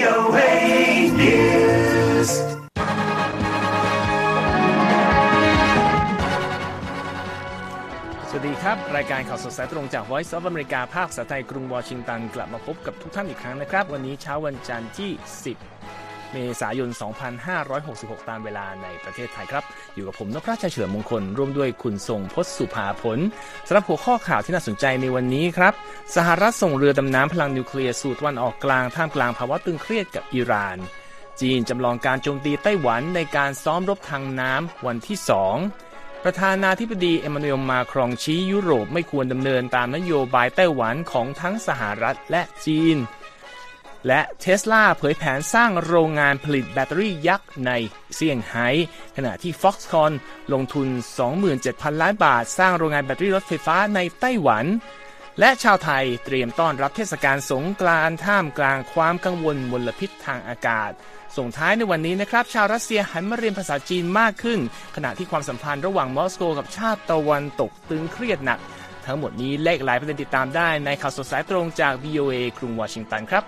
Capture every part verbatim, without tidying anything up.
โอ เอ News สวัสดีครับรายการข่าวสดสายตรงจาก Voice of America ภาคภาษาไทยกรุงวอชิงตันกลับมาพบกับทุกท่านอีกครั้งนะครับวันนี้เช้าวันจันทร์ที่สิบเมษายนสองพันห้าร้อยหกสิบหกตามเวลาในประเทศไทยครับอยู่กับผมนพรัชชัยเฉลิมมงคลร่วมด้วยคุณทรงพจน์สุภาผลสำหรับหัวข้อข่าวที่น่าสนใจในวันนี้ครับสหรัฐส่งเรือดำน้ำพลังนิวเคลียร์สู่ตะวันออกกลางท่ามกลางภาวะตึงเครียดกับอิหร่านจีนจำลองการโจมตีไต้หวันในการซ้อมรบทางน้ำวันที่สองประธานาธิบดีเอมานูเอล มาครองชี้ยุโรปไม่ควรดำเนินตามนโยบายไต้หวันของทั้งสหรัฐและจีนและ Tesla เผยแผนสร้างโรงงานผลิตแบตเตอรี่ยักษ์ในเซี่ยงไฮ้ขณะที่ Foxconn ลงทุน สองหมื่นเจ็ดพัน ล้านบาทสร้างโรงงานแบตเตอรี่รถไฟฟ้าในไต้หวันและชาวไทยเตรียมต้อนรับเทศกาลสงกรานต์ท่ามกลางความกังวลมลพิษทางอากาศส่งท้ายในวันนี้นะครับชาวรัสเซียหันมาเรียนภาษาจีนมากขึ้นขณะที่ความสัมพันธ์ระหว่างมอสโกกับชาติตะวันตกตึงเครียดหนักทั้งหมดนี้และหลายประเด็นติดตามได้ในข่าวสดสายตรงจาก วี โอ เอ กรุงวอชิงตันครับ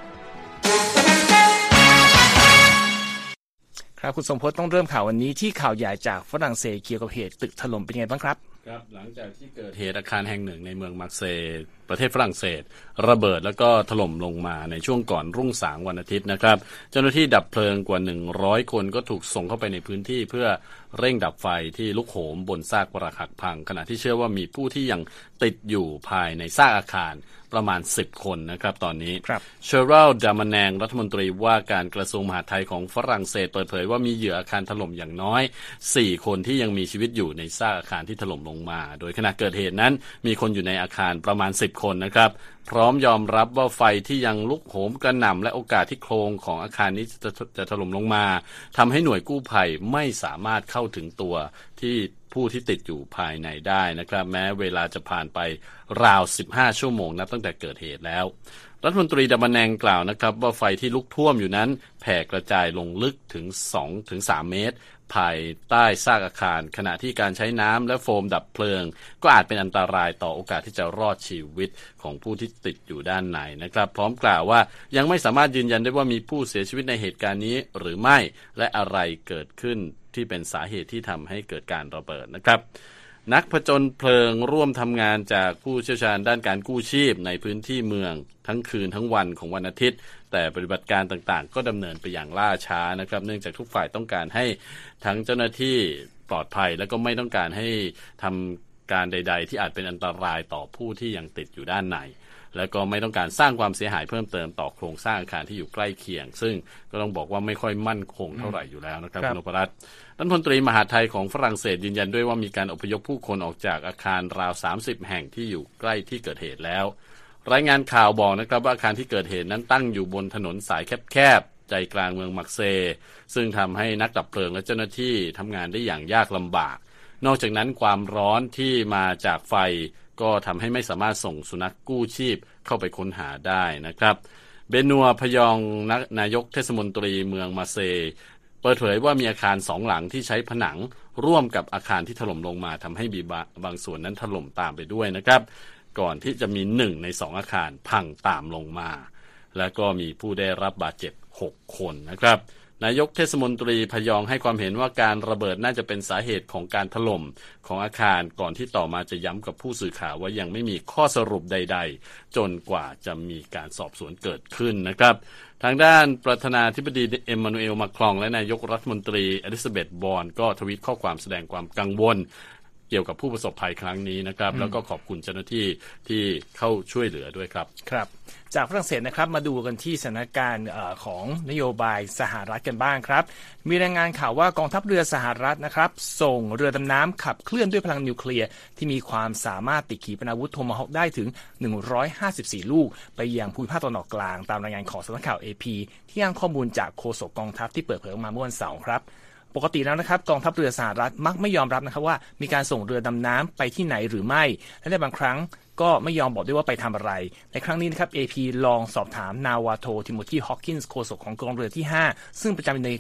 ครับคุณสมพจน์ต้องเริ่มข่าววันนี้ที่ข่าวใหญ่จากฝรั่งเศสเกี่ยวกับเหตุตึกถล่มเป็นไงบ้างครับครับหลังจากที่เกิดเหตุอาคารแห่งหนึ่งในเมืองมาร์เซย์ประเทศฝรั่งเศสระเบิดแล้วก็ถล่มลงมาในช่วงก่อนรุ่งสางวันอาทิตย์นะครับเจ้าหน้าที่ดับเพลิงกว่าหนึ่งร้อยคนก็ถูกส่งเข้าไปในพื้นที่เพื่อเร่งดับไฟที่ลุกโหมบนซากปรักหักพังขณะที่เชื่อว่ามีผู้ที่ยังติดอยู่ภายในซากอาคารประมาณสิบคนนะครับตอนนี้เชอรัล ดามาแนงรัฐมนตรีว่าการกระทรวงมหาดไทยของฝรั่งเศสเปิดเผยว่ามีเหยื่ออาคารถล่มอย่างน้อยสี่คนที่ยังมีชีวิตอยู่ในซากอาคารที่ถล่มลงมาโดยขณะเกิดเหตุนั้นมีคนอยู่ในอาคารประมาณสิบคนนะครับพร้อมยอมรับว่าไฟที่ยังลุกโหมกระหน่ำและโอกาสที่โครงของอาคารนี้จะจะถล่มลงมาทำให้หน่วยกู้ภัยไม่สามารถเข้าถึงตัวที่ผู้ที่ติดอยู่ภายในได้นะครับแม้เวลาจะผ่านไปราวสิบห้าชั่วโมงนับตั้งแต่เกิดเหตุแล้วรัฐมนตรีดามาแนงกล่าวนะครับว่าไฟที่ลุกท่วมอยู่นั้นแผ่กระจายลงลึกถึง สองถึงสาม เมตรภายใต้ซากอาคารขณะที่การใช้น้ำและโฟมดับเพลิงก็อาจเป็นอันตรายต่อโอกาสที่จะรอดชีวิตของผู้ที่ติดอยู่ด้านในนะครับพร้อมกล่าวว่ายังไม่สามารถยืนยันได้ว่ามีผู้เสียชีวิตในเหตุการณ์นี้หรือไม่และอะไรเกิดขึ้นที่เป็นสาเหตุที่ทำให้เกิดการระเบิดนะครับนักผจญเพลิงร่วมทำงานจากผู้เชี่ยวชาญด้านการกู้ชีพในพื้นที่เมืองทั้งคืนทั้งวันของวันอาทิตย์แต่ปฏิบัติการต่างๆก็ดำเนินไปอย่างล่าช้านะครับเนื่องจากทุกฝ่ายต้องการให้ทั้งเจ้าหน้าที่ปลอดภัยและก็ไม่ต้องการให้ทำการใดๆที่อาจเป็นอันตรายต่อผู้ที่ยังติดอยู่ด้านในแล้วก็ไม่ต้องการสร้างความเสียหายเพิ่มเติมต่อโครงสร้างอาคารที่อยู่ใกล้เคียงซึ่งก็ต้องบอกว่าไม่ค่อยมั่นคงเท่าไหร่อยู่แล้วนะครับคุณนพรัตน์รัฐมนตรีมหาดไทยของฝรั่งเศสยืนยันด้วยว่ามีการอพยพผู้คนออกจากอาคารราวสามสิบแห่งที่อยู่ใกล้ที่เกิดเหตุแล้วรายงานข่าวบอกนะครับว่าอาคารที่เกิดเหตุนั้นตั้งอยู่บนถนนสายแคบๆใจกลางเมืองมาร์เซย์ซึ่งทำให้นักดับเพลิงและเจ้าหน้าที่ทำงานได้อย่างยากลำบากนอกจากนั้นความร้อนที่มาจากไฟก็ทำให้ไม่สามารถส่งสุนัขกู้ชีพเข้าไปค้นหาได้นะครับเบนัวพยองนายกเทศมนตรีเมืองมาร์เซย์เปิดเผยว่ามีอาคารสองหลังที่ใช้ผนังร่วมกับอาคารที่ถล่มลงมาทำให้มีบางส่วนนั้นถล่มตามไปด้วยนะครับก่อนที่จะมีหนึ่งในสองอาคารพังตามลงมาและก็มีผู้ได้รับบาดเจ็บหกคนนะครับนายกเทศมนตรีพยองให้ความเห็นว่าการระเบิดน่าจะเป็นสาเหตุของการถล่มของอาคารก่อนที่ต่อมาจะย้ำกับผู้สื่อข่าวว่ายังไม่มีข้อสรุปใดๆจนกว่าจะมีการสอบสวนเกิดขึ้นนะครับทางด้านประธานาธิบดีเอมมานูเอล มาครองและนายกรัฐมนตรีอลิซาเบธ บอร์นก็ทวีตข้อความแสดงความกังวลเกี่ยวกับผู้ประสบภัยครั้งนี้นะครับแล้วก็ขอบคุณเจ้าหน้าที่ที่เข้าช่วยเหลือด้วยครับครับจากฝรั่งเศสนะครับมาดูกันที่สถานการณ์ของนโยบายสหรัฐกันบ้างครับมีรายงานข่าวว่ากองทัพเรือสหรัฐนะครับส่งเรือดำน้ำขับเคลื่อนด้วยพลังนิวเคลียร์ที่มีความสามารถติดขีปนาวุธโทมาฮอคได้ถึงหนึ่งร้อยห้าสิบสี่ลูกไปยังภูมิภาคตะวันออกกลางตามรายงานของสำนักข่าว เอ พี ที่อ้างข้อมูลจากโฆษกกองทัพที่เปิดเผยออกมาเมื่อวันเสาร์ครับปกติแล้วนะครับกองทัพเรือสหรัฐมักไม่ยอมรับนะครับว่ามีการส่งเรือดำน้ำไปที่ไหนหรือไม่และในบางครั้งก็ไม่ยอมบอกด้วยว่าไปทำอะไรในครั้งนี้นะครับ เอ พี ลองสอบถามนาวาโททิโมธี ฮอคกินส์โฆษกของกองเรือที่ห้าซึ่งประจำใน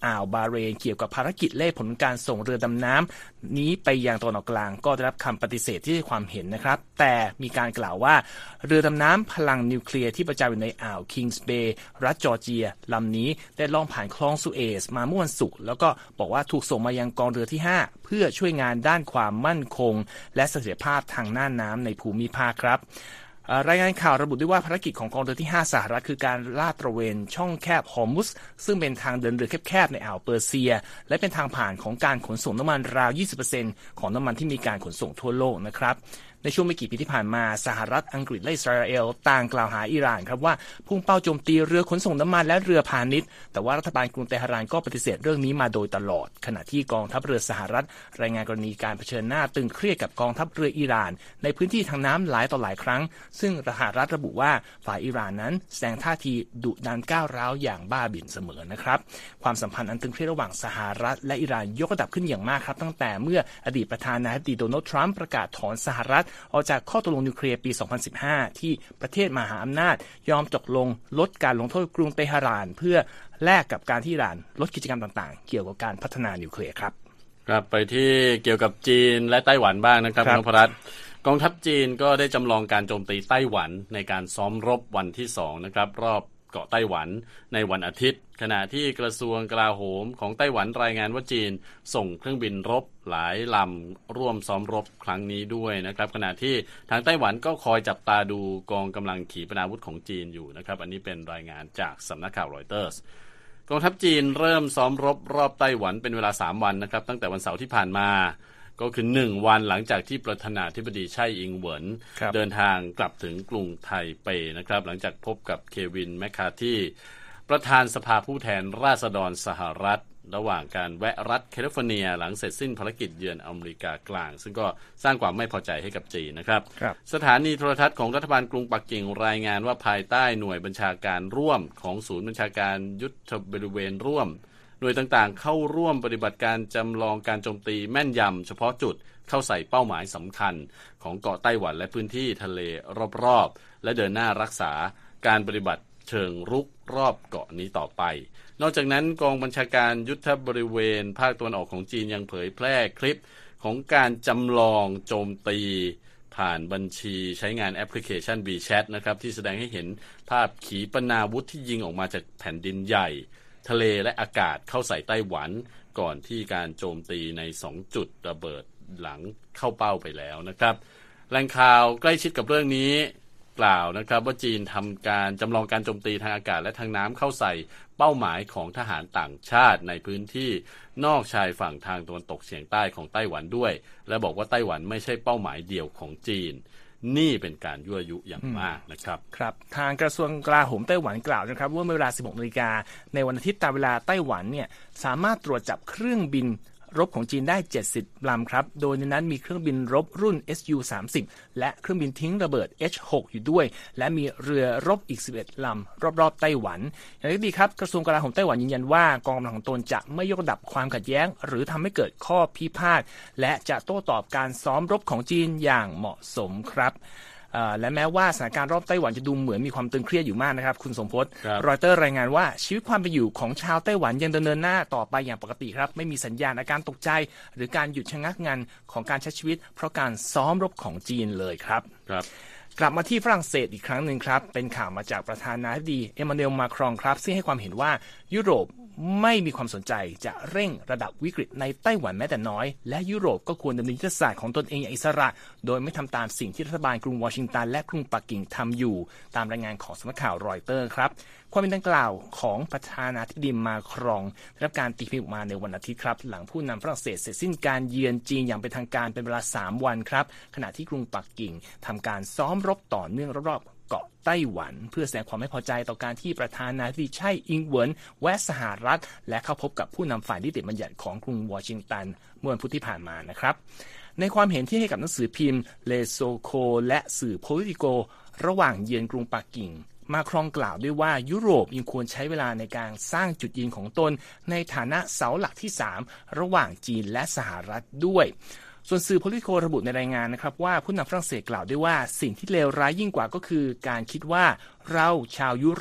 อ่าวบาห์เรนเกี่ยวกับภารกิจเร่ผลการส่งเรือดำน้ำนี้ไปยังตะวันออกกลางก็ได้รับคำปฏิเสธที่ให้ความเห็นนะครับแต่มีการกล่าวว่าเรือดำน้ำพลังนิวเคลียร์ที่ประจำอยู่ในอ่าวคิงส์เบย์รัฐจอร์เจียลำนี้ได้ล่องผ่านคลองสุเอซมาเมื่อวันศุกร์แล้วก็บอกว่าถูกส่งมายังกองเรือที่ห้าเพื่อช่วยงานด้านความมั่นคงและเสถียรภาพทางน่านน้ำในภูมิภาคครับรายงานข่าวระบุด้วยว่าภารกิจของกองเรือที่ห้าสหรัฐคือการลาดตระเวนช่องแคบฮอร์มุสซึ่งเป็นทางเดินเรือแคบๆในอ่าวเปอร์เซียและเป็นทางผ่านของการขนส่งน้ำมันราว ยี่สิบเปอร์เซ็นต์ ของน้ำมันที่มีการขนส่งทั่วโลกนะครับในช่วงไม่กี่ปีที่ผ่านมาสหรัฐอังกฤษและอิสราเอลต่างกล่าวหาอิหร่านครับว่าพุ่งเป้าโจมตีเรือขนส่งน้ำมันและเรือพาณิชย์แต่ว่ารัฐบาลกรุงเตหะรานก็ปฏิเสธเรื่องนี้มาโดยตลอดขณะที่กองทัพเรือสหรัฐรายงานกรณีการเผชิญหน้าตึงเครียดกับกองทัพเรืออิหร่านในพื้นที่ทางน้ำหลายต่อหลายครั้งซึ่งสหรัฐระบุว่าฝ่ายอิหร่านนั้นแสดงท่าทีดุดันก้าวร้าวอย่างบ้าบิ่นเสมอนะครับความสัมพันธ์อันตึงเครียดระหว่างสหรัฐและอิหร่านยกระดับขึ้นอย่างมากครับตั้งแต่เมื่ออดีตประธานาธิบดีโดนัลด์ทรัมป์ประกาศถอนสหรัฐออกจากข้อตกลงนิวเคลียร์ปี สองพันสิบห้า ที่ประเทศมหาอำนาจยอมตกลงลดการลงโทษกรุงเตหะรานเพื่อแลกกับการที่อิหร่านลดกิจกรรมต่างๆเกี่ยวกับการพัฒนานิวเคลียร์ครับครับไปที่เกี่ยวกับจีนและไต้หวันบ้างนะครับนพรัตน์กองทัพจีนก็ได้จำลองการโจมตีไต้หวันในการซ้อมรบวันที่สองนะครับรอบเกาะไต้หวันในวันอาทิตย์ขณะที่กระทรวงกลาโหมของไต้หวันรายงานว่าจีนส่งเครื่องบินรบหลายลำร่วมซ้อมรบครั้งนี้ด้วยนะครับขณะที่ทางไต้หวันก็คอยจับตาดูกองกำลังขีปนาวุธของจีนอยู่นะครับอันนี้เป็นรายงานจากสำนักข่าวรอยเตอร์สกองทัพจีนเริ่มซ้อมรบรอบไต้หวันเป็นเวลาสามวันนะครับตั้งแต่วันเสาร์ที่ผ่านมาก็คือหนึ่งวันหลังจากที่ประธานาธิบดีไช่อิงเหวินเดินทางกลับถึงกรุงไทเปนะครับหลังจากพบกับเควินแมคคาร์ธีประธานสภาผู้แทนราษฎรสหรัฐระหว่างการแวะรัฐแคลิฟอร์เนียหลังเสร็จสิ้นภารกิจเยือนอเมริกากลางซึ่งก็สร้างความไม่พอใจให้กับจีนนะครับสถานีโทรทัศน์ของรัฐบาลกรุงปักกิ่งรายงานว่าภายใต้หน่วยบัญชาการร่วมของศูนย์บัญชาการยุทธบริเวณร่วมหน่วยต่างๆเข้าร่วมปฏิบัติการจำลองการโจมตีแม่นยำเฉพาะจุดเข้าใส่เป้าหมายสำคัญของเกาะไต้หวันและพื้นที่ทะเลรอบๆและเดินหน้ารักษาการปฏิบัติเชิงรุกรอบเกาะนี้ต่อไปนอกจากนั้นกองบัญชาการยุทธบริเวณภาคตะวันออกของจีนยังเผยแพร่คลิปของการจำลองโจมตีผ่านบัญชีใช้งานแอปพลิเคชัน WeChat นะครับที่แสดงให้เห็นภาพขีปนาวุธที่ยิงออกมาจากแผ่นดินใหญ่ทะเลและอากาศเข้าใส่ไต้หวันก่อนที่การโจมตีในสองจุดระเบิดหลังเข้าเป้าไปแล้วนะครับแหล่งข่าวใกล้ชิดกับเรื่องนี้กล่าวนะครับว่าจีนทำการจำลองการโจมตีทางอากาศและทางน้ำเข้าใส่เป้าหมายของทหารต่างชาติในพื้นที่นอกชายฝั่งทางตะวันตกเฉียงใต้ของไต้หวันด้วยและบอกว่าไต้หวันไม่ใช่เป้าหมายเดียวของจีนนี่เป็นการยั่วยุอย่างมากนะครับครับทางกระทรวงกลาโหมไต้หวันกล่าวนะครับว่าเมื่อเวลา สิบหกนาฬิกาในวันอาทิตย์ตามเวลาไต้หวันเนี่ยสามารถตรวจจับเครื่องบินรบของจีนได้เจ็ดสิบลำครับโดยในนั้นมีเครื่องบินรบรุ่น เอส ยู สามสิบ และเครื่องบินทิ้งระเบิด เอช หก อยู่ด้วยและมีเรือรบอีกสิบเอ็ดลำรอบๆไต้หวันอย่างไรก็ดีครับกระทรวงกลาโหมไต้หวันยืนยันว่ากองกำลังของตนจะไม่ยกระดับความขัดแย้งหรือทำให้เกิดข้อพิพาทและจะโต้ตอบการซ้อมรบของจีนอย่างเหมาะสมครับและแม้ว่าสถานการณ์รอบไต้หวันจะดูเหมือนมีความตึงเครียดอยู่มากนะครับคุณสมพศรอยเตอร์รายงานว่าชีวิตความเป็นอยู่ของชาวไต้หวันยังดำเนินหน้าต่อไปอย่างปกติครับไม่มีสัญญาณอาการตกใจหรือการหยุดชะงักงันของการใช้ชีวิตเพราะการซ้อมรบของจีนเลยครับกลับมาที่ฝรั่งเศสอีกครั้งหนึ่งครับเป็นข่าวมาจากประธานาธิบดีเอมานูเอลมาครองครับซึ่งให้ความเห็นว่ายุโรปไม่มีความสนใจจะเร่งระดับวิกฤตในไต้หวันแม้แต่น้อยและยุโรปก็ควรดำเนินยุทธศาสตร์ของตนเองอย่างอิสระโดยไม่ทำตามสิ่งที่รัฐบาลกรุงวอชิงตันและกรุงปักกิ่งทำอยู่ตามรายงานของสำนักข่าวรอยเตอร์ครับความเป็นดังกล่าวของประธานาธิบดีมาครองได้รับการตีพิมพ์ออกมาในวันอาทิตย์ครับหลังผู้นำฝรั่งเศสเสร็จสิ้นการเยือนจีนอย่างเป็นทางการเป็นเวลาสามวันครับขณะที่กรุงปักกิ่งทำการซ้อมรบต่อเนื่องรอบๆเกาะไต้หวันเพื่อแสดงความไม่พอใจต่อการที่ประธานาธิบดีไช่อิงเหวินแวะสหรัฐและเข้าพบกับผู้นำฝ่ายนิติบัญญัติของกรุงวอชิงตันเมื่อวันพุธที่ผ่านมานะครับในความเห็นที่ให้กับหนังสือพิมพ์เลโซโคและสื่อโพลิติโกระหว่างเยือนกรุงปักกิ่งมาครองกล่าวด้วยว่ายุโรปยังควรใช้เวลาในการสร้างจุดยืนของตนในฐานะเสาหลักที่สามระหว่างจีนและสหรัฐด้วยส่วนสื่อโพลิติโกระบุในรายงานนะครับว่าผู้นำฝรั่งเศสกล่าวด้วยว่าสิ่งที่เลวร้ายยิ่งกว่าก็คือการคิดว่าเราชาวยุโรป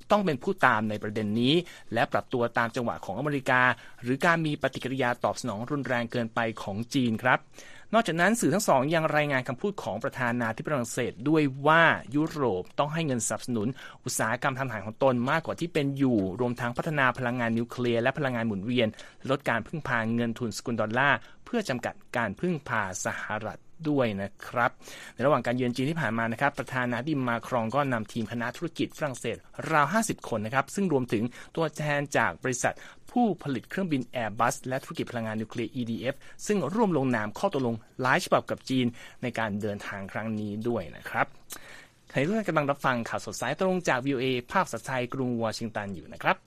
ต้องเป็นผู้ตามในประเด็นนี้และปรับตัวตามจังหวะของอเมริกาหรือการมีปฏิกิริยาตอบสนองรุนแรงเกินไปของจีนครับนอกจากนั้นสื่อทั้งสองยังรายงานคำพูดของประธานาธิบดีฝรั่งเศสด้วยว่ายุโรปต้องให้เงินสนับสนุนอุตสาหกรรมทางทหารของตนมากกว่าที่เป็นอยู่รวมทั้งพัฒนาพลังงานนิวเคลียร์และพลังงานหมุนเวียนลดการพึ่งพาเงินทุนสกุลดอลลาร์เพื่อจำกัดการพึ่งพาสหรัฐด้วยนะครับในระหว่างการเยือนจีนที่ผ่านมานะครับประธานาธิบดีมาครองก็นำทีมคณะธุรกิจฝรั่งเศสราวห้าสิบคนนะครับซึ่งรวมถึงตัวแทนจากบริษัทผู้ผลิตเครื่องบิน Airbus และธุรกิจพลังงานนิวเคลียร์ อี ดี เอฟ ซึ่งร่วมลงนามข้อตกลงหลายฉบับกับจีนในการเดินทางครั้งนี้ด้วยนะครับขณะที่ท่านกำลังรับฟังข่าวสดสายตรงจาก วี โอ เอ ภาคภาษาไทยกรุงวอชิงตันอยู่นะครับ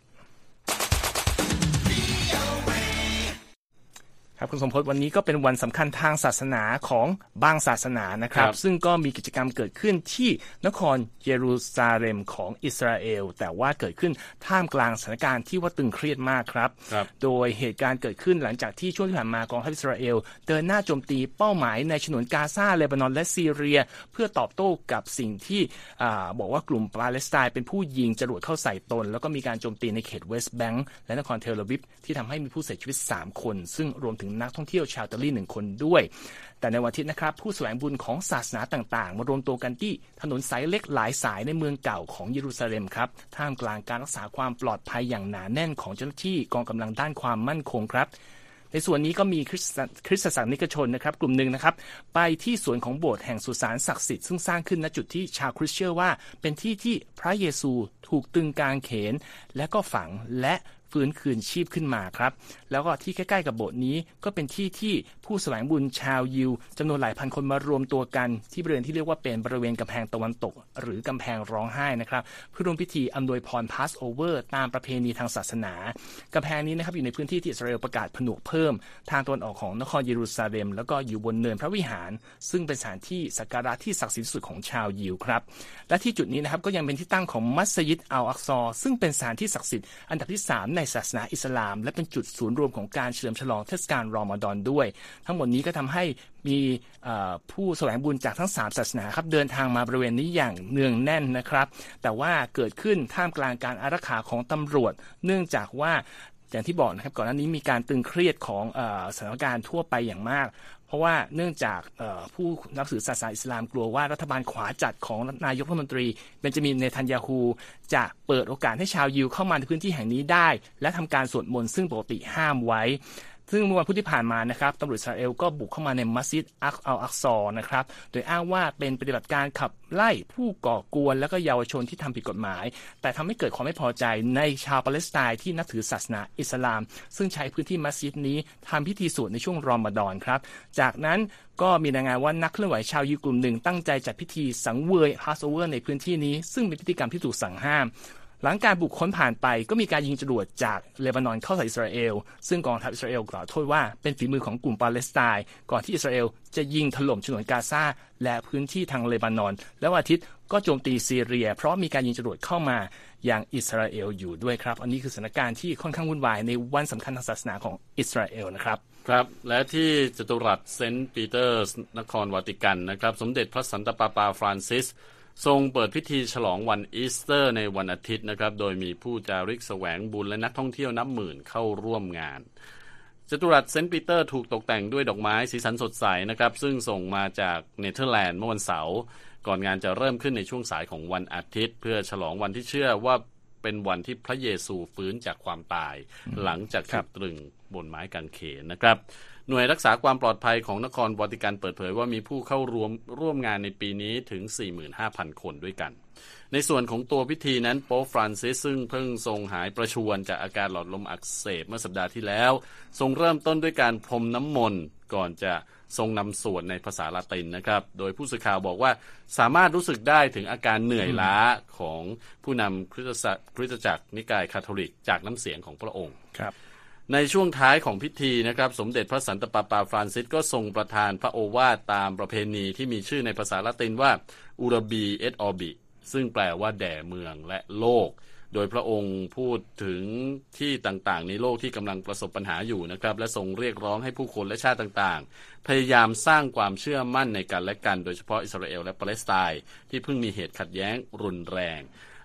ครับคุณสมพศวันนี้ก็เป็นวันสำคัญทางศาสนาของบางศาสนานะครับซึ่งก็มีกิจกรรมเกิดขึ้นที่นครเยรูซาเล็มของอิสราเอลแต่ว่าเกิดขึ้นท่ามกลางสถานการณ์ที่ว่าตึงเครียดมากครับโดยเหตุการณ์เกิดขึ้นหลังจากที่ช่วงที่ผ่านมากองทัพอิสราเอลเดินหน้าโจมตีเป้าหมายในฉนวนกาซาเลบานอนและซีเรียเพื่อตอบโต้กับสิ่งที่บอกว่ากลุ่มปาเลสไตน์เป็นผู้ยิงจรวดเข้าใส่ตนแล้วก็มีการโจมตีในเขตเวสต์แบงก์และนครเทลอาวิฟที่ทำให้มีผู้เสียชีวิตสามคนซึ่งรวมถึงนักท่องเที่ยวชาวอิตาลีหนึ่งคนด้วยแต่ในวันอาทิตย์นะครับผู้แสวงบุญของศาสนาต่างๆมารวมตัวกันที่ถนนสายเล็กหลายสายในเมืองเก่าของเยรูซาเล็มครับท่ามกลางการรักษาความปลอดภัยอย่างหนาแน่นของเจ้าหน้าที่กองกำลังด้านความมั่นคงครับในส่วนนี้ก็มีคริสตศาสนิกชนนะครับกลุ่มหนึ่งนะครับไปที่สวนของโบสถ์แห่งสุสานศักดิ์สิทธิ์ซึ่งสร้างขึ้นณจุดที่ชาวคริสต์เชื่อว่าเป็นที่ที่พระเยซูถูกตึงกางเขนและก็ฝังและฟื้นคืนชีพขึ้นมาครับแล้วก็ที่ใกล้ๆกับโบสถ์นี้ก็เป็นที่ที่ผู้แสวงบุญชาวยิวจำนวนหลายพันคนมารวมตัวกันที่บริเวณที่เรียกว่าเป็นบริเวณกำแพงตะวันตกหรือกำแพงร้องไห้นะครับเพื่อร่วมพิธีอำนวยพรพาสโอเวอร์ตามประเพณีทางศาสนากำแพงนี้นะครับอยู่ในพื้นที่ที่อิสราเอลประกาศผนวกเพิ่มทางตะวันออกของนครเยรูซาเล็มแล้วก็อยู่บนเนินพระวิหารซึ่งเป็นสถานที่สักการะที่ศักดิ์สิทธิ์ที่สุดของชาวยิวครับและที่จุดนี้นะครับก็ยังเป็นที่ตั้งของมัสยิดอัลอักซอซึ่งเป็นสถานที่ศักดิ์สิทธิ์อันดับที่สามในศาสนาอิสลามและเป็นจุดศูนย์รวมของการเฉลิมฉลองเทศกาลรอมฎอนด้วยทั้งหมดนี้ก็ทำให้มีผู้แสวงบุญจากทั้งสามศาสนาครับเดินทางมาบริเวณนี้อย่างเนืองแน่นนะครับแต่ว่าเกิดขึ้นท่ามกลางการอารักขาของตำรวจเนื่องจากว่าอย่างที่บอกนะครับก่อนหน้านี้มีการตึงเครียดของสถานการณ์ทั่วไปอย่างมากเพราะว่าเนื่องจากผู้นับถือศาสนาอิสลามกลัวว่ารัฐบาลขวาจัดของนายกรัฐมนตรีเบนจามินเนทันยาฮูจะเปิดโอกาสให้ชาวยิวเข้ามาในพื้นที่แห่งนี้ได้และทำการสวดมนต์ซึ่งปกติห้ามไว้ซึ่งเมื่อวันพุธที่ผ่านมานะครับตำรวจอิสราเอลก็บุกเข้ามาในมัสยิดอัลอักซอนะครับโดยอ้างว่าเป็นปฏิบัติการขับไล่ผู้ก่อกวนและก็เยาวชนที่ทำผิดกฎหมายแต่ทำให้เกิดความไม่พอใจในชาวปาเลสไตน์ที่นับถือศาสนาอิสลามซึ่งใช้พื้นที่มัสยิดนี้ทำพิธีสวดในช่วงรอมฎอนครับจากนั้นก็มีรายงานว่านักเคลื่อนไหวชาวยิวกลุ่มหนึ่งตั้งใจจัดพิธีสังเวยพาสโอเวอร์ในพื้นที่นี้ซึ่งเป็นพิธีกรรมที่ถูกสั่งห้ามหลังการบุกค้นผ่านไปก็มีการยิงจรวดจากเลบานอนเข้าใส่อิสราเอลซึ่งกองทัพอิสราเอลกล่าวโทษว่าเป็นฝีมือของกลุ่มปาเลสไตน์ก่อนที่อิสราเอลจะยิงถล่มฉนวนกาซาและพื้นที่ทางเลบานอนแล้ววันอาทิตย์ก็โจมตีซีเรียเพราะมีการยิงจรวดเข้ามายังอิสราเอลอยู่ด้วยครับอันนี้คือสถานการณ์ที่ค่อนข้างวุ่นวายในวันสำคัญทางศาสนาของอิสราเอลนะครับครับและที่จัตุรัสเซนต์ปีเตอร์สนครวาติกันนะครับสมเด็จพระสันตะปาปาฟรานซิสทรงเปิดพิธีฉลองวันอีสเตอร์ในวันอาทิตย์นะครับโดยมีผู้จาริกแสวงบุญและนักท่องเที่ยวนับหมื่นเข้าร่วมงานจัตุรัสเซนต์ปีเตอร์ถูกตกแต่งด้วยดอกไม้สีสันสดใสนะครับซึ่งส่งมาจากเนเธอร์แลนด์เมื่อวันเสาร์ก่อนงานจะเริ่มขึ้นในช่วงสายของวันอาทิตย์เพื่อฉลองวันที่เชื่อว่าเป็นวันที่พระเยซูฟื้นจากความตายหลังจากถูกตรึงบนไม้กางเขนนะครับหน่วยรักษาความปลอดภัยของนครวาติกันเปิดเผยว่ามีผู้เข้าร่วมร่วมงานในปีนี้ถึง สี่หมื่นห้าพัน คนด้วยกันในส่วนของตัวพิธีนั้นโป๊ปฟรานซิสซึ่งเพิ่งทรงหายประชวรจากอาการหลอดลมอักเสบเมื่อสัปดาห์ที่แล้วทรงเริ่มต้นด้วยการพรมน้ำมนต์ก่อนจะทรงนำสวดในภาษาละตินนะครับโดยผู้สื่อข่าวบอกว่าสามารถรู้สึกได้ถึงอาการเหนื่อยล้าของผู้นำคริสตจักรนิกายคาทอลิกจากน้ำเสียงของพระองค์ครับในช่วงท้ายของพิธีนะครับสมเด็จพระสันตะปาปาฟรานซิสก็ทรงประทานพระโอวาทตามประเพณีที่มีชื่อในภาษาละตินว่าอูราบีเอตออบิซึ่งแปลว่าแด่เมืองและโลกโดยพระองค์พูดถึงที่ต่างๆในโลกที่กำลังประสบปัญหาอยู่นะครับและทรงเรียกร้องให้ผู้คนและชาติต่างๆพยายามสร้างความเชื่อมั่นในกันและกันโดยเฉพาะอิสราเอลและปาเลสไตน์ที่เพิ่งมีเหตุขัดแย้งรุนแรง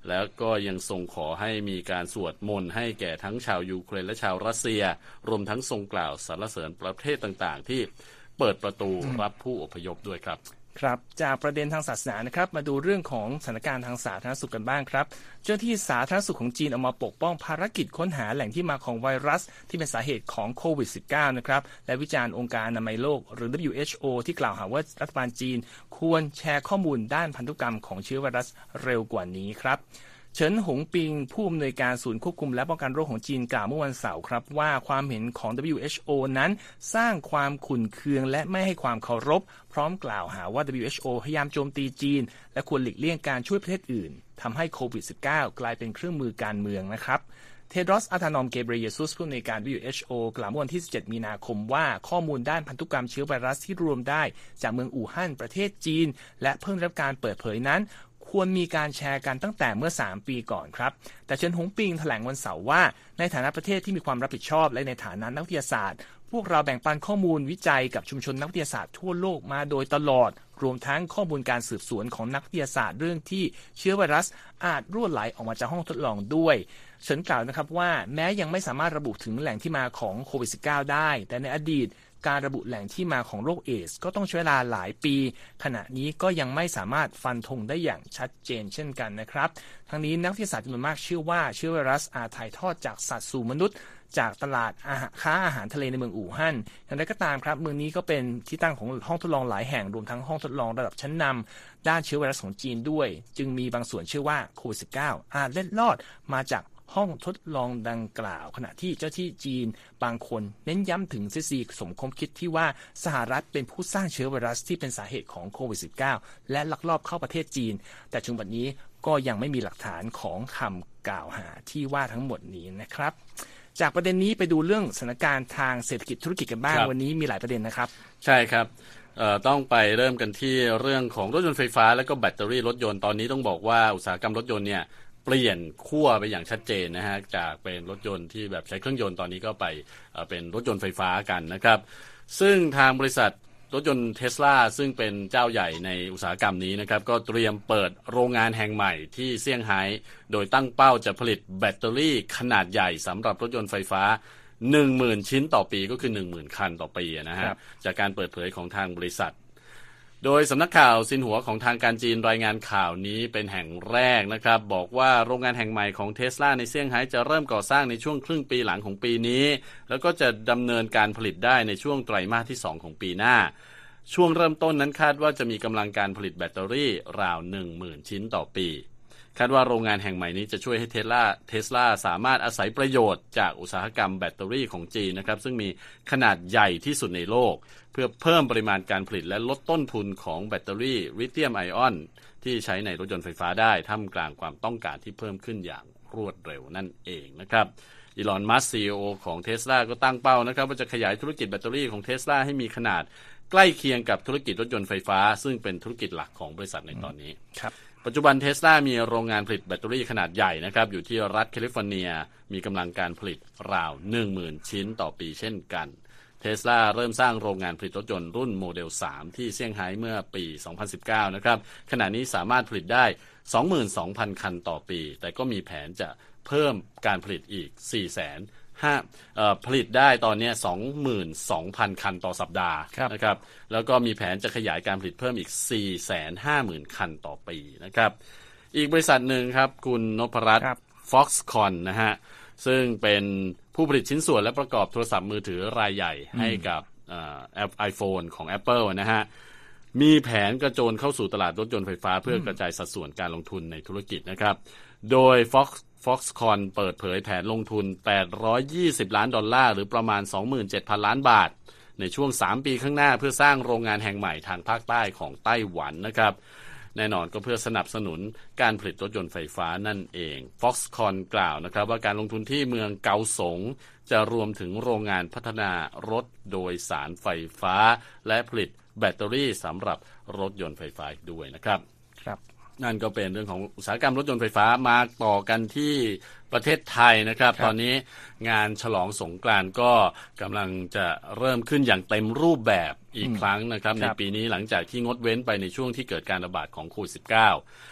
แล้วก็ยังทรงขอให้มีการสวดมนต์ให้แก่ทั้งชาวยูเครนและชาวรัสเซียรวมทั้งทรงกล่าวสรรเสริญประเทศต่างๆที่เปิดประตูรับผู้อพยพด้วยครับครับจากประเด็นทางศาสนานะครับมาดูเรื่องของสถานการณ์ทางสาธารณสุขกันบ้างครับเจ้าที่สาธารณสุขของจีนออกมาปกป้องภารกิจค้นหาแหล่งที่มาของไวรัสที่เป็นสาเหตุของโควิด สิบเก้า นะครับและวิจารณ์องค์การอนามัยโลกหรือ ดับเบิลยู เอช โอ ที่กล่าวหาว่ารัฐบาลจีนควรแชร์ข้อมูลด้านพันธุกรรมของเชื้อไวรัสเร็วกว่านี้ครับเฉินหงปิงผู้อำนวยการศูนย์ควบคุมและป้องกันโรคของจีนกล่าวเมื่อวันเสาร์ครับว่าความเห็นของ ดับเบิลยู เอช โอ นั้นสร้างความขุ่นเคืองและไม่ให้ความเคารพพร้อมกล่าวหาว่า ดับเบิลยู เอช โอ พยายามโจมตีจีนและควรหลีกเลี่ยงการช่วยประเทศอื่นทำให้โควิด สิบเก้า กลายเป็นเครื่องมือการเมืองนะครับเทดรอส อาธานอม เกเบรเยซุสผู้อำนวยการ ดับเบิลยู เอช โอ กล่าวเมื่อวันที่สิบเจ็ดมีนาคมว่าข้อมูลด้านพันธุกรรมเชื้อไวรัสที่รวมได้จากเมืองอู่ฮั่นประเทศจีนและเพิ่งได้รับการเปิดเผยนั้นควรมีการแชร์กันตั้งแต่เมื่อสามปีก่อนครับแต่เฉินหงปิงแถลงวันเสาร์ว่าในฐานะประเทศที่มีความรับผิดชอบและในฐานะนักวิทยาศาสตร์พวกเราแบ่งปันข้อมูลวิจัยกับชุมชนนักวิทยาศาสตร์ทั่วโลกมาโดยตลอดรวมทั้งข้อมูลการสืบสวนของนักวิทยาศาสตร์เรื่องที่เชื้อไวรัสอาจรั่วไหลออกมาจากห้องทดลองด้วยเฉินกล่าวนะครับว่าแม้ยังไม่สามารถระบุถึงแหล่งที่มาของโควิด สิบเก้า ได้แต่ในอดีตการระบุแหล่งที่มาของโรคเอดส์ก็ต้องใช้เวลาหลายปีขณะนี้ก็ยังไม่สามารถฟันธงได้อย่างชัดเจนเช่นกันนะครับทั้งนี้นักวิทยาศาสตร์จำนวนมากเชื่อว่าเชื้อไวรัสอาจถ่ายทอดจากสัตว์สู่มนุษย์จากตลาดอาหารค้าอาหารทะเลในเมืองอู่ฮั่นอย่างไรก็ตามครับเมืองนี้ก็เป็นที่ตั้งของห้องทดลองหลายแห่งรวมทั้งห้องทดลองระดับชั้นนำด้านเชื้อไวรัสของจีนด้วยจึงมีบางส่วนเชื่อว่าโควิด สิบเก้า อาจเล็ดลอดมาจากห้องทดลองดังกล่าวขณะที่เจ้าที่จีนบางคนเน้นย้ำถึงทฤษฎีสมคบคิดที่ว่าสหรัฐเป็นผู้สร้างเชื้อไวรัสที่เป็นสาเหตุของโควิด สิบเก้า และลักลอบเข้าประเทศจีนแต่จนบัดนี้ก็ยังไม่มีหลักฐานของคำกล่าวหาที่ว่าทั้งหมดนี้นะครับจากประเด็นนี้ไปดูเรื่องสถานการณ์ทางเศรษฐกิจธุรกิจกันบ้างวันนี้มีหลายประเด็นนะครับใช่ครับต้องไปเริ่มกันที่เรื่องของรถยนต์ไฟฟ้าและก็แบตเตอรี่รถยนต์ตอนนี้ต้องบอกว่าอุตสาหกรรมรถยนต์เนี่ยเปลี่ยนขั้วไปอย่างชัดเจนนะฮะจากเป็นรถยนต์ที่แบบใช้เครื่องยนต์ตอนนี้ก็ไปเป็นรถยนต์ไฟฟ้ากันนะครับซึ่งทางบริษัทรถยนต์ Tesla ซึ่งเป็นเจ้าใหญ่ในอุตสาหกรรมนี้นะครับก็เตรียมเปิดโรงงานแห่งใหม่ที่เซี่ยงไฮ้โดยตั้งเป้าจะผลิตแบตเตอรี่ขนาดใหญ่สำหรับรถยนต์ไฟฟ้า หนึ่งหมื่น ชิ้นต่อปีก็คือ หนึ่งหมื่น คันต่อปีนะฮะจากการเปิดเผยของทางบริษัทโดยสำนักข่าวซินหัวของทางการจีนรายงานข่าวนี้เป็นแห่งแรกนะครับบอกว่าโรงงานแห่งใหม่ของ Tesla ในเซี่ยงไฮ้จะเริ่มก่อสร้างในช่วงครึ่งปีหลังของปีนี้แล้วก็จะดำเนินการผลิตได้ในช่วงไตรมาสที่สองของปีหน้าช่วงเริ่มต้นนั้นคาดว่าจะมีกำลังการผลิตแบตเตอรี่ราว หนึ่งหมื่น ชิ้นต่อปีคาดว่าโรงงานแห่งใหม่นี้จะช่วยให้ Tesla Tesla สามารถอาศัยประโยชน์จากอุตสาหกรรมแบตเตอรี่ของจีนนะครับซึ่งมีขนาดใหญ่ที่สุดในโลกเพื่อเพิ่มปริมาณการผลิตและลดต้นทุนของแบตเตอรี่ลิเธียมไอออนที่ใช้ในรถยนต์ไฟฟ้าได้ท่ามกลางความต้องการที่เพิ่มขึ้นอย่างรวดเร็วนั่นเองนะครับอีลอน มัสก์ ซี อี โอ ของ Tesla ก็ตั้งเป้านะครับว่าจะขยายธุรกิจแบตเตอรี่ของ Tesla ให้มีขนาดใกล้เคียงกับธุรกิจรถยนต์ไฟฟ้าซึ่งเป็นธุรกิจหลักของบริษัทในตอนนี้ครับปัจจุบัน Tesla มีโรงงานผลิตแบตเตอรี่ขนาดใหญ่นะครับอยู่ที่รัฐแคลิฟอร์เนียมีกำลังการผลิตราว หนึ่งหมื่น ชิ้นต่อปีเช่นกัน Tesla เริ่มสร้างโรงงานผลิตรถยนต์รุ่นโมเดลสามที่เซี่ยงไฮ้เมื่อปี สองพันสิบเก้า นะครับขณะนี้สามารถผลิตได้ สองหมื่นสองพัน คันต่อปีแต่ก็มีแผนจะเพิ่มการผลิตอีก สี่แสนห้า เอ่อผลิตได้ตอนนี้ สองหมื่นสองพัน คันต่อสัปดาห์นะครับแล้วก็มีแผนจะขยายการผลิตเพิ่มอีก สี่แสนห้าหมื่น คันต่อปีนะครับอีกบริษัทหนึ่งครับคุณนพรัตน์ Foxconn นะฮะซึ่งเป็นผู้ผลิตชิ้นส่วนและประกอบโทรศัพท์มือถือรายใหญ่ให้กับเอ่อ iPhone ของ Apple นะฮะมีแผนกระโจนเข้าสู่ตลาดรถยนต์ไฟฟ้าเพื่อกระจายสัดส่วนการลงทุนในธุรกิจนะครับโดย Fox Foxconn เปิดเผยแผนลงทุนแปดร้อยยี่สิบล้านดอลลาร์หรือประมาณ สองหมื่นเจ็ดพัน ล้านบาทในช่วงสามปีข้างหน้าเพื่อสร้างโรงงานแห่งใหม่ทางภาคใต้ของไต้หวันนะครับแน่นอนก็เพื่อสนับสนุนการผลิตรถยนต์ไฟฟ้านั่นเอง Foxconn กล่าวนะครับว่าการลงทุนที่เมืองเกาสงจะรวมถึงโรงงานพัฒนารถโดยสารไฟฟ้าและผลิตแบตเตอรี่สำหรับรถยนต์ไฟฟ้าด้วยนะครับครับนั่นก็เป็นเรื่องของอุตสาหกรรมรถยนต์ไฟฟ้ามาต่อกันที่ประเทศไทยนะครับตอนนี้งานฉลองสงกรานต์ก็กำลังจะเริ่มขึ้นอย่างเต็มรูปแบบอีกครั้งนะครับในปีนี้หลังจากที่งดเว้นไปในช่วงที่เกิดการระบาดของโควิด สิบเก้า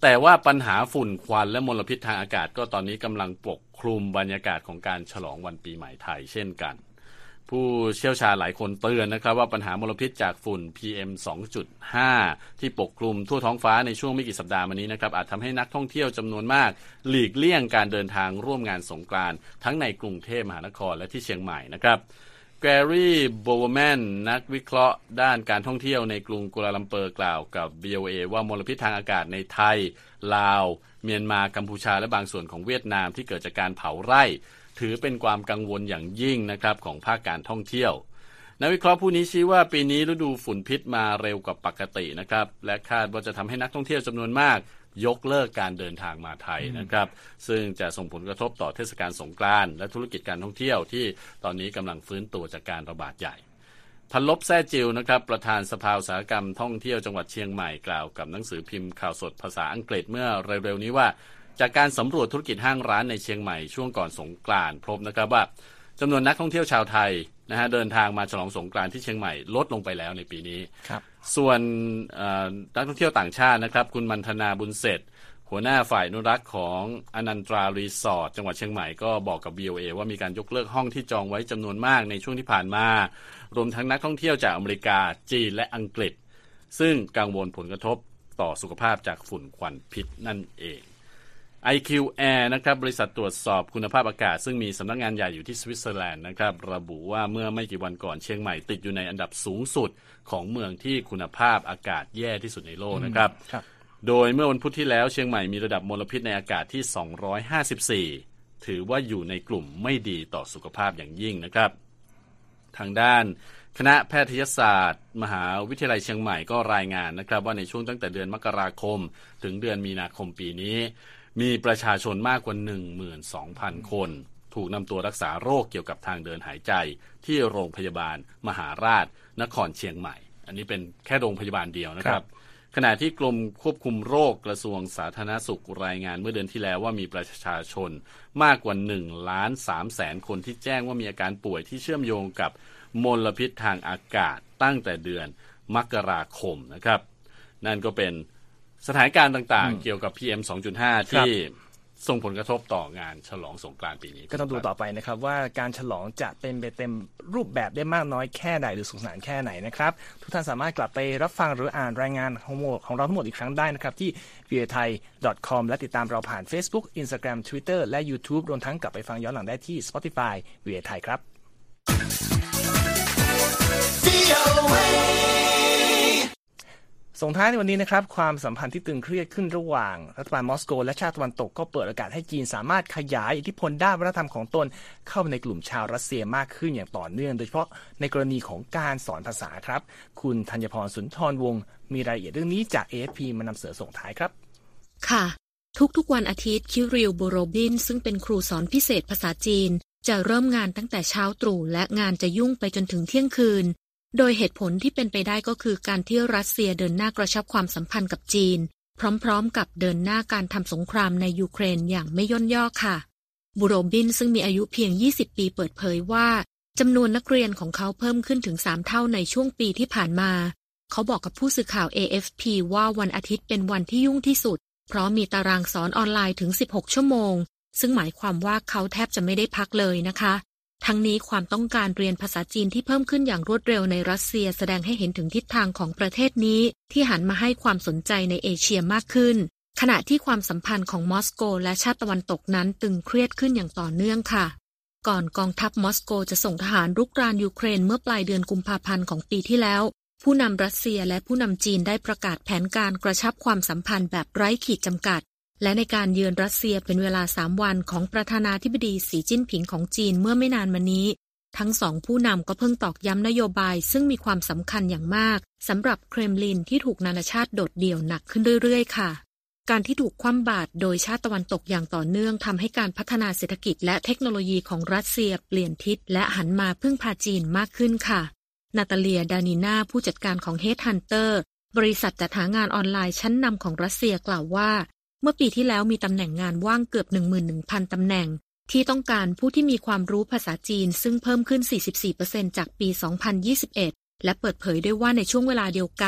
แต่ว่าปัญหาฝุ่นควันและมลพิษทางอากาศก็ตอนนี้กำลังปกคลุมบรรยากาศของการฉลองวันปีใหม่ไทยเช่นกันผู้เชี่ยวชาญหลายคนเตือนนะครับว่าปัญหามลพิษจากฝุ่น พี เอ็ม สองจุดห้า ที่ปกคลุมทั่วท้องฟ้าในช่วงไม่กี่สัปดาห์มานี้นะครับอาจทำให้นักท่องเที่ยวจำนวนมากหลีกเลี่ยงการเดินทางร่วมงานสงกรานต์ทั้งในกรุงเทพมหานครและที่เชียงใหม่นะครับแกรี่ โบว์แมนนักวิเคราะห์ด้านการท่องเที่ยวในกรุงกัวลาลัมเปอร์กล่าวกับ วี โอ เอ ว่ามลพิษทางอากาศในไทยลาวเมียนมากัมพูชาและบางส่วนของเวียดนามที่เกิดจากการเผาไร่ถือเป็นความกังวลอย่างยิ่งนะครับของภาคการท่องเที่ยวนักวิเคราะห์ผู้นี้ชี้ว่าปีนี้ฤดูฝุ่นพิษมาเร็วกว่าปกตินะครับและคาดว่าจะทำให้นักท่องเที่ยวจำนวนมากยกเลิกการเดินทางมาไทยนะครับซึ่งจะส่งผลกระทบต่อเทศกาลสงกรานต์และธุรกิจการท่องเที่ยวที่ตอนนี้กำลังฟื้นตัวจากการระบาดใหญ่พันลบแซ่จิวนะครับประธานสภาอุตสาหกรรมท่องเที่ยวจังหวัดเชียงใหม่กล่าวกับหนังสือพิมพ์ข่าวสดภาษาอังกฤษเมื่อเร็วๆนี้ว่าจากการสำรวจธุรกิจห้างร้านในเชียงใหม่ช่วงก่อนสงกรานต์พบนะครับว่าจำนวนนักท่องเที่ยวชาวไทยนะฮะเดินทางมาฉลองสงกรานต์ที่เชียงใหม่ลดลงไปแล้วในปีนี้ครับส่วนนักท่องเที่ยวต่างชาตินะครับคุณมันธนาบุญเสร็จหัวหน้าฝ่ายอนุรักษ์ของอนันตรารีสอร์ทจังหวัดเชียงใหม่ก็บอกกับ วี โอ เอ ว่ามีการยกเลิกห้องที่จองไว้จำนวนมากในช่วงที่ผ่านมารวมทั้งนักท่องเที่ยวจากอเมริกาจีนและอังกฤษซึ่งกังวลผลกระทบต่อสุขภาพจากฝุ่นควันพิษนั่นเอง ไอ คิว Air นะครับบริษัทตรวจสอบคุณภาพอากาศซึ่งมีสำนักงานใหญ่อยู่ที่สวิตเซอร์แลนด์นะครับระบุว่าเมื่อไม่กี่วันก่อนเชียงใหม่ติดอยู่ในอันดับสูงสุดของเมืองที่คุณภาพอากาศแย่ที่สุดในโลกนะครับโดยเมื่อวันพุธที่แล้วเชียงใหม่มีระดับมลพิษในอากาศที่สองร้อยห้าสิบสี่ถือว่าอยู่ในกลุ่มไม่ดีต่อสุขภาพอย่างยิ่งนะครับทางด้านคณะแพทยศาสตร์มหาวิทยาลัยเชียงใหม่ก็รายงานนะครับว่าในช่วงตั้งแต่เดือนมกราคมถึงเดือนมีนาคมปีนี้มีประชาชนมากกว่า หนึ่งหมื่นสองพัน คนถูกนำตัวรักษาโรคเกี่ยวกับทางเดินหายใจที่โรงพยาบาลมหาราชนครเชียงใหม่อันนี้เป็นแค่โรงพยาบาลเดียวนะครับขณะที่กรมควบคุมโรคกระทรวงสาธารณสุขรายงานเมื่อเดือนที่แล้วว่ามีประชาชนมากกว่า หนึ่งล้านสามแสน คนที่แจ้งว่ามีอาการป่วยที่เชื่อมโยงกับมลพิษทางอากาศตั้งแต่เดือนมกราคมนะครับนั่นก็เป็นสถานการณ์ต่างๆเกี่ยวกับ พี เอ็ม สองจุดห้า ที่ส่งผลกระทบต่องานฉลองสงกรานต์ปีนี้ก็ต้องดูต่อไปนะครับว่าการฉลองจะเป็นไปเต็มรูปแบบได้มากน้อยแค่ไหนหรือสนุกสนานแค่ไหนนะครับทุกท่านสามารถกลับไปรับฟังหรืออ่านรายงานของของเราทั้งหมดอีกครั้งได้นะครับที่ วี โอ เอ ไทย ดอท คอม และติดตามเราผ่าน Facebook Instagram Twitter และ YouTube รวมทั้งกลับไปฟังย้อนหลังได้ที่ Spotify วี โอ เอ ไทยครับส่งท้ายในวันนี้นะครับความสัมพันธ์ที่ตึงเครียดขึ้นระหว่างรัฐบาลมอสโกและชาติตะวันตกก็เปิดโอกาสให้จีนสามารถขยายอิทธิพลด้านวัฒนธรรมของตนเข้าไปในกลุ่มชาวรัสเซียมากขึ้นอย่างต่อเนื่องโดยเฉพาะในกรณีของการสอนภาษาครับคุณธัญพรสุนทรวงศ์มีรายละเอียดเรื่องนี้จาก เอ เอฟ พี มานำเสนอส่งท้ายครับค่ะทุกๆวันอาทิตย์คิริล โบโรบินซึ่งเป็นครูสอนพิเศษภาษาจีนจะเริ่มงานตั้งแต่เช้าตรู่และงานจะยุ่งไปจนถึงเที่ยงคืนโดยเหตุผลที่เป็นไปได้ก็คือการที่รัสเซียเดินหน้ากระชับความสัมพันธ์กับจีนพร้อมๆกับเดินหน้าการทำสงครามในยูเครนอย่างไม่ย่นย่อค่ะบูโรบินซึ่งมีอายุเพียงยี่สิบปีเปิดเผยว่าจำนวนนักเรียนของเขาเพิ่มขึ้นถึงสามเท่าในช่วงปีที่ผ่านมาเขาบอกกับผู้สื่อข่าว เอ เอฟ พี ว่าวันอาทิตย์เป็นวันที่ยุ่งที่สุดเพราะมีตารางสอนออนไลน์ถึงสิบหกชั่วโมงซึ่งหมายความว่าเขาแทบจะไม่ได้พักเลยนะคะทั้งนี้ความต้องการเรียนภาษาจีนที่เพิ่มขึ้นอย่างรวดเร็วในรัสเซียแสดงให้เห็นถึงทิศทางของประเทศนี้ที่หันมาให้ความสนใจในเอเชียมากขึ้นขณะที่ความสัมพันธ์ของมอสโกและชาติตะวันตกนั้นตึงเครียดขึ้นอย่างต่อเนื่องค่ะก่อนกองทัพมอสโกจะส่งทหารรุกรานยูเครนเมื่อปลายเดือนกุมภาพันธ์ของปีที่แล้วผู้นำรัสเซียและผู้นำจีนได้ประกาศแผนการกระชับความสัมพันธ์แบบไร้ขีดจำกัดและในการเยือนรัสเซียเป็นเวลาสามวันของประธานาธิบดีสีจิ้นผิงของจีนเมื่อไม่นานมานี้ทั้งสองผู้นำก็เพิ่งตอกย้ำนโยบายซึ่งมีความสำคัญอย่างมากสำหรับเครมลินที่ถูกนานาชาติโดดเดี่ยวหนักขึ้นเรื่อยๆค่ะการที่ถูกคว่ำบาตรโดยชาติตะวันตกอย่างต่อเนื่องทำให้การพัฒนาเศรษฐกิจและเทคโนโลยีของรัสเซียเปลี่ยนทิศและหันมาพึ่งพาจีนมากขึ้นค่ะนาตาเลีย ดานิน่าผู้จัดการของ Headhunter บริษัทจัดหางานออนไลน์ชั้นนำของรัสเซียกล่าวว่าเมื่อปีที่แล้วมีตำแหน่งงานว่างเกือบ หนึ่งหมื่นหนึ่งพัน ตำแหน่งที่ต้องการผู้ที่มีความรู้ภาษาจีนซึ่งเพิ่มขึ้น สี่สิบสี่เปอร์เซ็นต์ จากปี สองพันยี่สิบเอ็ด และเปิดเผยด้วยว่าในช่วงเวลาเดียวกัน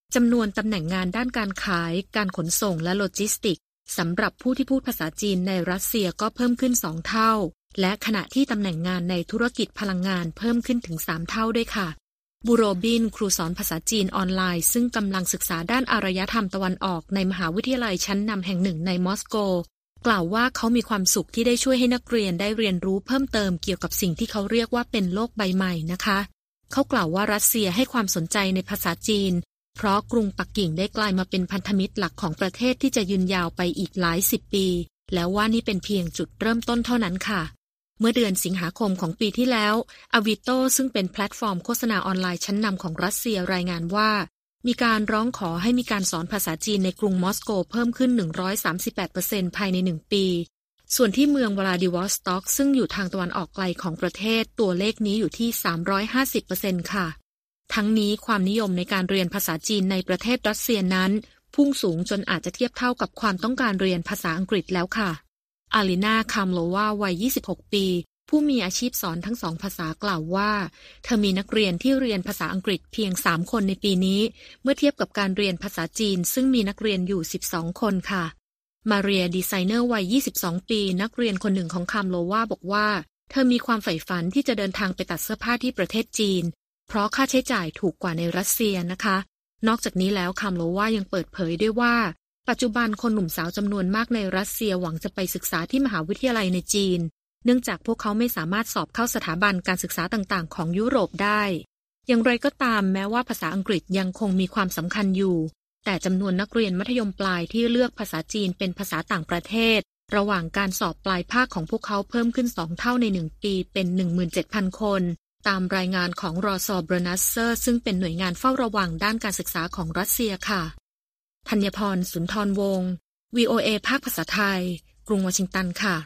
จำนวนตำแหน่งงานด้านการขายการขนส่งและโลจิสติกส์สำหรับผู้ที่พูดภาษาจีนในรัสเซียก็เพิ่มขึ้นสองเท่าและขณะที่ตำแหน่งงานในธุรกิจพลังงานเพิ่มขึ้นถึงสามเท่าด้วยค่ะบูโรบินครูสอนภาษาจีนออนไลน์ซึ่งกำลังศึกษาด้านอารยธรรมตะวันออกในมหาวิทยาลัยชั้นนำแห่งหนึ่งในมอสโกกล่าวว่าเขามีความสุขที่ได้ช่วยให้นักเรียนได้เรียนรู้เพิ่มเติมเกี่ยวกับสิ่งที่เขาเรียกว่าเป็นโลกใบใหม่นะคะเขากล่าวว่ารัสเซียให้ความสนใจในภาษาจีนเพราะกรุงปักกิ่งได้กลายมาเป็นพันธมิตรหลักของประเทศที่จะยืนยาวไปอีกหลายสิบปีแล้วว่านี่เป็นเพียงจุดเริ่มต้นเท่านั้นค่ะเมื่อเดือนสิงหาคมของปีที่แล้ว Avito ซึ่งเป็นแพลตฟอร์มโฆษณาออนไลน์ชั้นนำของรัสเซียรายงานว่ามีการร้องขอให้มีการสอนภาษาจีนในกรุงมอสโกเพิ่มขึ้น หนึ่งร้อยสามสิบแปดเปอร์เซ็นต์ ภายในหนึ่งปีส่วนที่เมืองวลาดิวอสต็อกซึ่งอยู่ทางตะวันออกไกลของประเทศตัวเลขนี้อยู่ที่ สามร้อยห้าสิบเปอร์เซ็นต์ ค่ะทั้งนี้ความนิยมในการเรียนภาษาจีนในประเทศรัสเซียนั้นพุ่งสูงจนอาจจะเทียบเท่ากับความต้องการเรียนภาษาอังกฤษแล้วค่ะอาลินาคามโลวาวัยยี่สิบหกปีผู้มีอาชีพสอนทั้งสองภาษากล่าวว่าเธอมีนักเรียนที่เรียนภาษาอังกฤษเพียงสามคนในปีนี้เมื่อเทียบกับการเรียนภาษาจีนซึ่งมีนักเรียนอยู่สิบสองคนค่ะมาเรียดีไซเนอร์วัยยี่สิบสองปีนักเรียนคนหนึ่งของคามโลวาบอกว่าเธอมีความใฝ่ฝันที่จะเดินทางไปตัดเสื้อผ้าที่ประเทศจีนเพราะค่าใช้จ่ายถูกกว่าในรัสเซียนะคะนอกจากนี้แล้วคามโลวายังเปิดเผยด้วยว่าปัจจุบันคนหนุ่มสาวจำนวนมากในรัสเซียหวังจะไปศึกษาที่มหาวิทยาลัยในจีนเนื่องจากพวกเขาไม่สามารถสอบเข้าสถาบันการศึกษาต่างๆของยุโรปได้อย่างไรก็ตามแม้ว่าภาษาอังกฤษยังคงมีความสำคัญอยู่แต่จำนวนนักเรียนมัธยมปลายที่เลือกภาษาจีนเป็นภาษาต่างประเทศระหว่างการสอบปลายภาคของพวกเขาเพิ่มขึ้นสองเท่าในหนึ่งปีเป็น หนึ่งหมื่นเจ็ดพัน คนตามรายงานของรอซอบรนัสเซอร์ซึ่งเป็นหน่วยงานเฝ้าระวังด้านการศึกษาของรัสเซียค่ะธัญพรสุนทรวงศ์ วี โอ เอ ภาคภาษาไทยกรุงวอชิงตันค่ะ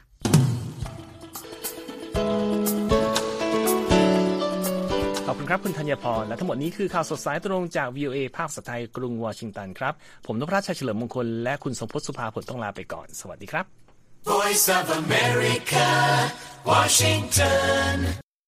ขอบคุณครับคุณธัญพรและทั้งหมดนี้คือข่าวสดสายตรงจาก วี โอ เอ ภาคภาษาไทยกรุงวอชิงตันครับผมนพรัชชัยเฉลิมมงคลและคุณสมพจน์สุภาผลต้องลาไปก่อนสวัสดีครับ Voice of America Washington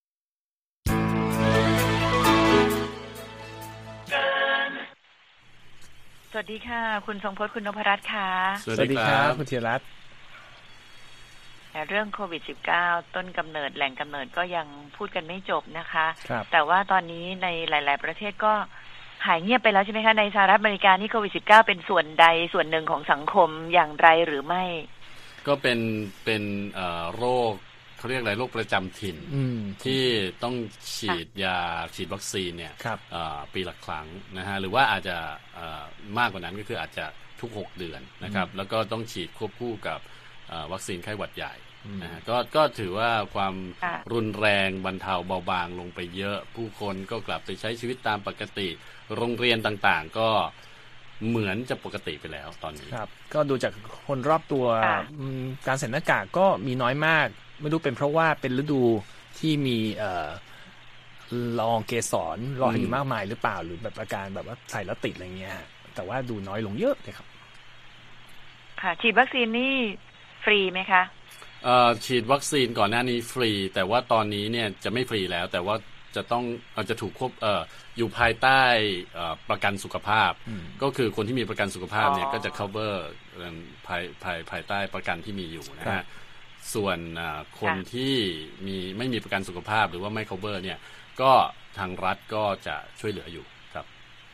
สวัสดีค่ะคุณทรงพจน์คุณนพรัตน์ค่ะสวัสดีครับคุณธีรรัตน์แต่เรื่องโควิด สิบเก้า ต้นกำเนิดแหล่งกำเนิดก็ยังพูดกันไม่จบนะคะแต่ว่าตอนนี้ในหลายๆประเทศก็หายเงียบไปแล้วใช่ไหมคะในสหรัฐอเมริกานี่โควิด สิบเก้า เป็นส่วนใดส่วนหนึ่งของสังคมอย่างไรหรือไม่ก็เป็นเป็นเอ่อโรคเขาเรียกอะไรโรคประจำถิ่นที่ต้องฉีดยาฉีดวัคซีนเนี่ยปีละครั้งนะฮะหรือว่าอาจจะมากกว่านั้นก็คืออาจจะทุกหกเดือนนะครับแล้วก็ต้องฉีดควบคู่กับวัคซีนไข้หวัดใหญ่นะฮะก็ก็ถือว่าความรุนแรงบรรเทาเบาบางลงไปเยอะผู้คนก็กลับไปใช้ชีวิตตามปกติโรงเรียนต่างๆก็เหมือนจะปกติไปแล้วตอนนี้ครับก็ดูจากคนรอบตัวการใส่หน้ากากก็มีน้อยมากไม่รู้เป็นเพราะว่าเป็นฤดูที่มีเอ่อละอองเกสรลอยอยู่มากมายหรือเปล่าหรือแบบอาการแบบว่าใส่แล้วติดอะไรเงี้ยแต่ว่าดูน้อยลงเยอะเลยครับค่ะฉีดวัคซีนนี่ฟรีไหมคะเอ่อฉีดวัคซีนก่อนหน้านี้ฟรีแต่ว่าตอนนี้เนี่ยจะไม่ฟรีแล้วแต่ว่าจะต้องอาจจะถูกควบเอ่ออยู่ภายใต้ประกันสุขภาพก็คือคนที่มีประกันสุขภาพเนี่ยก็จะ cover ภายภายภายใต้ประกันที่มีอยู่นะฮะส่วนคนที่มีไม่มีประกันสุขภาพหรือว่าไม่ cover เนี่ยก็ทางรัฐก็จะช่วยเหลืออยู่ครับ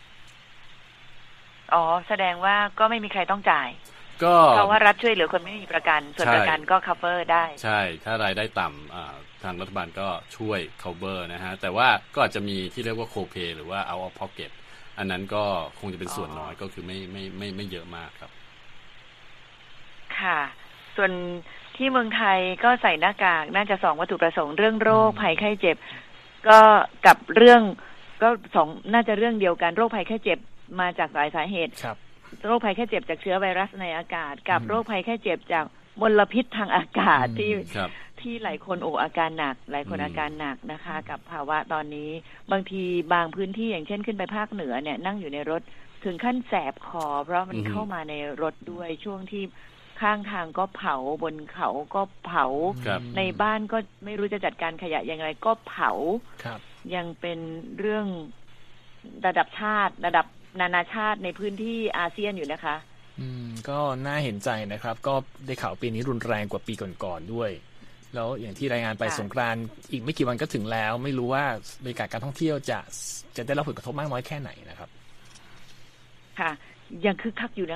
อ๋อแสดงว่าก็ไม่มีใครต้องจ่ายก็เพราะว่ารัฐช่วยเหลือคนไม่มีประกันส่วนประกันก็ cover ได้ใช่ถ้ารายได้ต่ำทางรัฐบาลก็ช่วย cover นะฮะแต่ว่าก็อาจจะมีที่เรียกว่า co-pay หรือว่า out of pocket อันนั้นก็คงจะเป็นส่วนน้อยก็คือไม่ไม่ไม่ไม่เยอะมากครับค่ะส่วนที่เมืองไทยก็ใส่หน้ากากน่าจะสองวัตถุประสงค์เรื่องโรคภัยไข้เจ็บก็กับเรื่องก็สองน่าจะเรื่องเดียวกันโรคภัยไข้เจ็บมาจากหลายสาเหตุโรคภัยไข้เจ็บจากเชื้อไวรัสในอากาศกับโรคภัยไข้เจ็บจากมลพิษทางอากาศที่ที่หลายคนโอ้อาการหนักหลายคนอาการหนักนะคะกับภาวะตอนนี้บางทีบางพื้นที่อย่างเช่นขึ้นไปภาคเหนือเนี่ยนั่งอยู่ในรถถึงขั้นแสบคอเพราะมันเข้ามาในรถด้วยช่วงที่ข้างทางก็เผาบนเขาก็เผาในบ้านก็ไม่รู้จะจัดการขยะอย่างไรก็เผายังเป็นเรื่องระดับชาติระดับนานาชาติในพื้นที่อาเซียนอยู่นะคะอืมก็น่าเห็นใจนะครับก็ได้ข่าวปีนี้รุนแรงกว่าปีก่อนๆด้วยแล้วอย่างที่รายงานไปสงกรานต์อีกไม่กี่วันก็ถึงแล้วไม่รู้ว่าบรรยากาศการท่องเที่ยวจะจะได้รับผลกระทบมากน้อยแค่ไหนนะครับค่ะยังคึกคักอยู่นะ